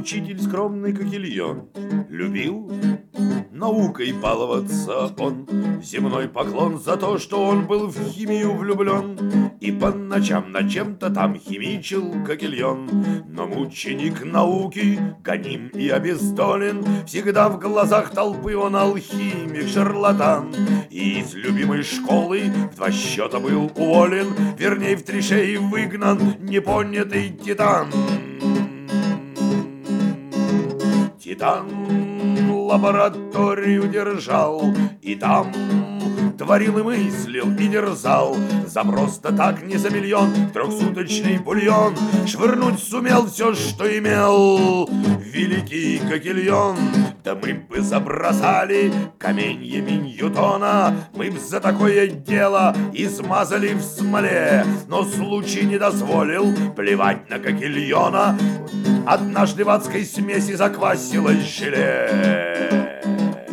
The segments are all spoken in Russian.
учитель скромный Кокильон. Любил наукой баловаться он, земной поклон за то, что он был в химию влюблен. И по ночам над чем-то там химичил Кокильон. Но мученик науки, гоним и обездолен, всегда в глазах толпы он алхимик, шарлатан. И из любимой школы в 2 счета был уволен, вернее в 3 шеи выгнан непонятый титан. Титан лабораторию держал, и там творил и мыслил, и дерзал. За просто так, не за миллион, 300-суточный бульон швырнуть сумел все, что имел великий Кокильон. Да мы бы забросали каменьями Ньютона, мы б за такое дело измазали в смоле. Но случай не дозволил плевать на Кокильона. Однажды в адской смеси заквасилось желе.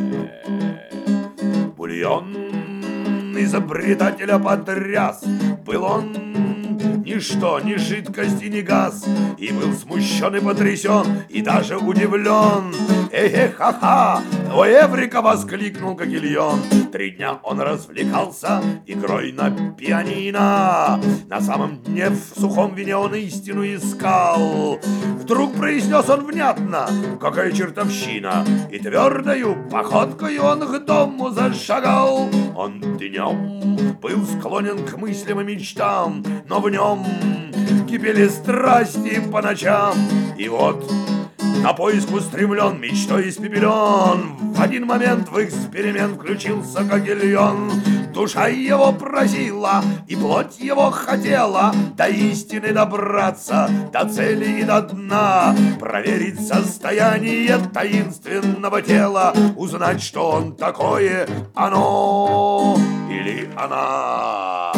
Бульон изобретателя потряс. Был он ничто, ни жидкость и ни газ. И был смущен и потрясен, и даже удивлен. Ха-ха! О, Эврика! Воскликнул Кокильон. 3 дня он развлекался игрой на пианино. На самом дне в сухом вине он истину искал. Вдруг произнес он внятно: какая чертовщина! И твердою походкой он к дому зашагал. Он днем был склонен к мыслям и мечтам, но в нем кипели страсти по ночам. И вот на поиск устремлен, мечтой испепелен, в один момент в эксперимент включился Кокильон. Душа его просила, и плоть его хотела до истины добраться, до цели и до дна, проверить состояние таинственного тела, узнать, что он такое, оно или она.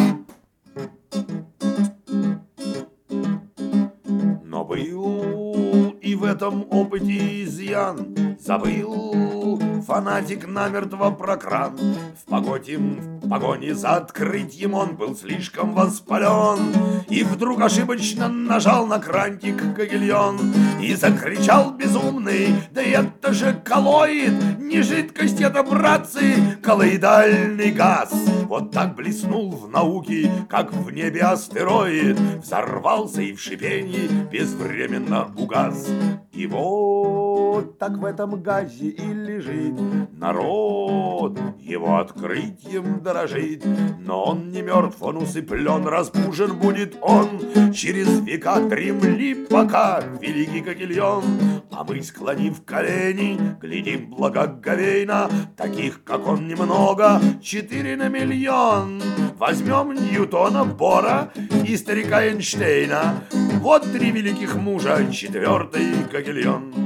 Но был и в этом опыте изъян. Забыл фанатик намертво про кран. В погоне за открытием он был слишком воспален. И вдруг ошибочно нажал на крантик Кокильон. И закричал безумный: да это же коллоид! Не жидкость это, братцы, коллоидальный газ. Вот так блеснул в науке, как в небе астероид. Взорвался и в шипении безвременно угас. И вот так в этом газе и лежит народ, его открытием дорожит. Но он не мертв, он усыплен, разбужен будет он через века. Дремли пока, великий Кокильон. А мы, склонив колени, глядим благоговейно. Таких, как он, немного, 4 на миллион. Возьмем Ньютона, Бора и старика Эйнштейна. Вот 3 великих мужа, 4-й Кокильон.